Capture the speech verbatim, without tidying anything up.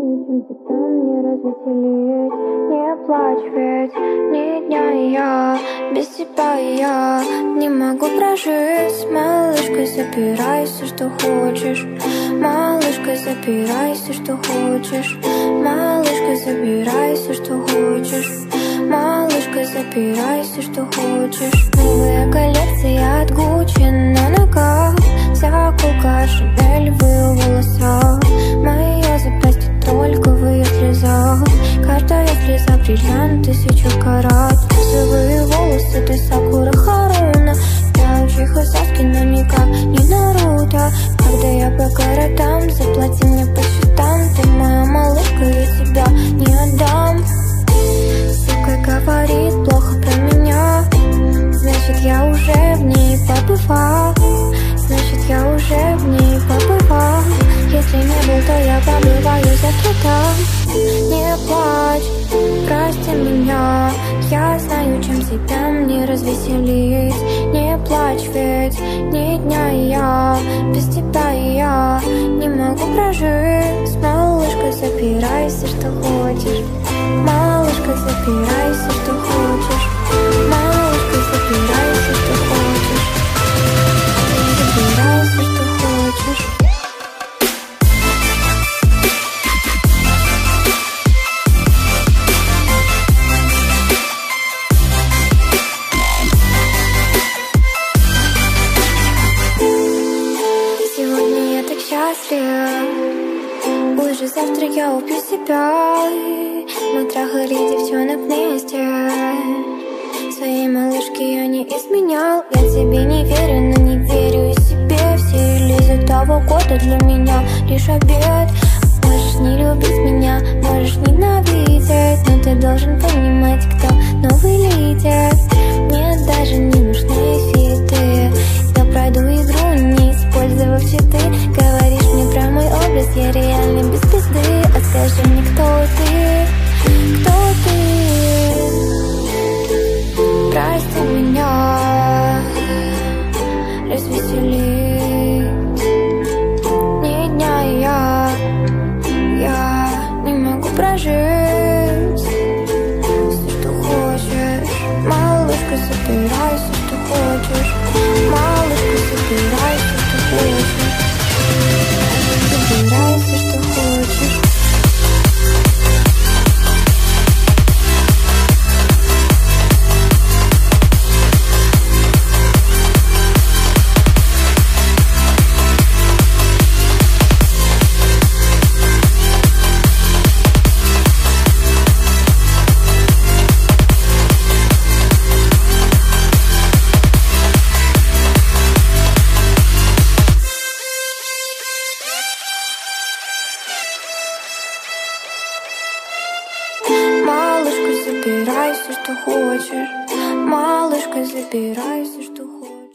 чем себя мне развеселить. Не плачь, ведь ни дня я без тебя я не могу прожить. Малышка, забирайся, что хочешь. Малышка, забирайся, что хочешь. Малышка, забирайся, что хочешь. Малышка, забирайся, что хочешь. Новая коллекция от Гуччи на ногах. Заколка Шанель в ее волосах. Мое запястье только в ее слезах. Каждая слеза бриллиант, тысячу карат. Свои волосы, ты Сакура Харуна. Я Учиха Саски, но никак не Наруто. Когда я по городам, заплати мне по счетам. Ты моя малышка, я тебя не отдам. Сука говорит плохо про меня, значит я уже в ней побывал. Значит я уже в ней побывал. Если не был, то я побываю завтра там. Не плачь, прости меня. Я знаю, чем себя мне развеселить. Не плачь, ведь ни дня я без тебя я не могу прожить. Малышка, забирайся, что хочешь. Малышка, забирайся, что хочешь. Малышка, забирайся, что хочешь. Забирайся, что хочешь. Сегодня я так счастлив. Уже завтра я убью себя. Мы трахали девчонок вместе. Своей малышке я не изменял. Я тебе не верю, но не верю и себе. Все иллюзии того года для меня лишь обед. Можешь не любить меня, можешь ненавидеть, но ты должен понимать, кто новый лидер. Мне даже не нужны фиты. Я пройду игру, не использовав читы. Говоришь мне про мой образ, я реально без пизды. А скажи мне, кто ты? Кто ты? Прости меня, развеселить. Ни дня я, я не могу прожить. Все, что хочешь. Малышка, забирайся, что хочешь. Малышка, забирайся, что хочешь. Забирайся, что хочешь. Малышка, забирайся, что хочешь. Малышка, забирайся, что хочешь.